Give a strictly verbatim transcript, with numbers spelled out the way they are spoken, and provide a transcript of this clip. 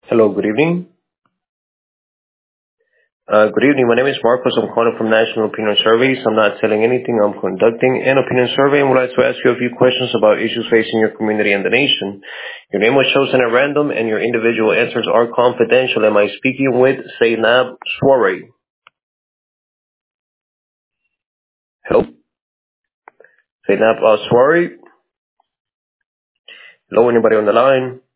Hello, good evening. Uh, good evening. My name is Marcos. I'm calling from National Opinion Surveys. I'm not telling anything. I'm conducting an opinion survey and would like to ask you a few questions about issues facing your community and the nation. Your name was chosen at random and your individual answers are confidential. Am I speaking with Zainab Soare? Hello? Zainab uh, Soare? Hello, anybody on the line?